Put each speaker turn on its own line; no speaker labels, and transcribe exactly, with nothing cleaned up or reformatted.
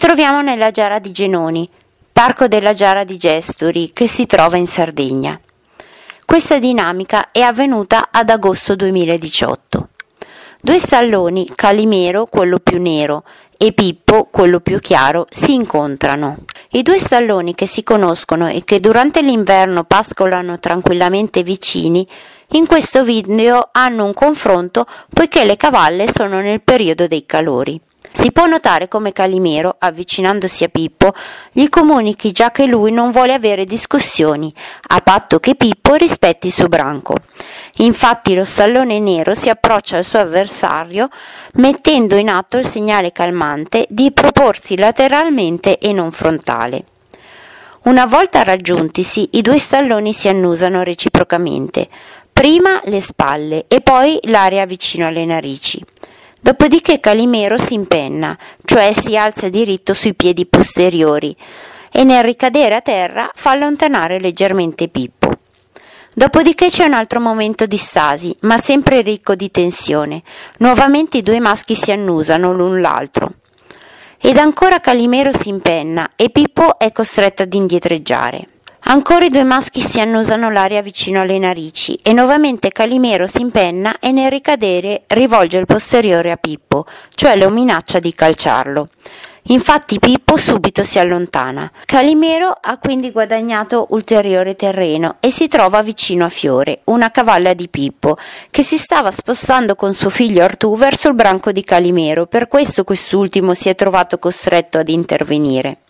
troviamo nella Giara di Genoni, parco della Giara di Gesturi, che si trova in Sardegna. Questa dinamica è avvenuta ad agosto duemiladiciotto. Due stalloni, Calimero, quello più nero, e Pippo, quello più chiaro, si incontrano. I due stalloni che si conoscono e che durante l'inverno pascolano tranquillamente vicini, in questo video hanno un confronto poiché le cavalle sono nel periodo dei calori. Si può notare come Calimero, avvicinandosi a Pippo, gli comunichi già che lui non vuole avere discussioni, a patto che Pippo rispetti il suo branco. Infatti lo stallone nero si approccia al suo avversario mettendo in atto il segnale calmante di proporsi lateralmente e non frontale. Una volta raggiuntisi, i due stalloni si annusano reciprocamente, prima le spalle e poi l'area vicino alle narici. Dopodiché Calimero si impenna, cioè si alza diritto sui piedi posteriori e nel ricadere a terra fa allontanare leggermente Pippo. Dopodiché c'è un altro momento di stasi, ma sempre ricco di tensione. Nuovamente i due maschi si annusano l'un l'altro. Ed ancora Calimero si impenna e Pippo è costretto ad indietreggiare. Ancora i due maschi si annusano l'aria vicino alle narici e nuovamente Calimero si impenna e nel ricadere rivolge il posteriore a Pippo, cioè lo minaccia di calciarlo. Infatti Pippo subito si allontana. Calimero ha quindi guadagnato ulteriore terreno e si trova vicino a Fiore, una cavalla di Pippo, che si stava spostando con suo figlio Artù verso il branco di Calimero, per questo quest'ultimo si è trovato costretto ad intervenire.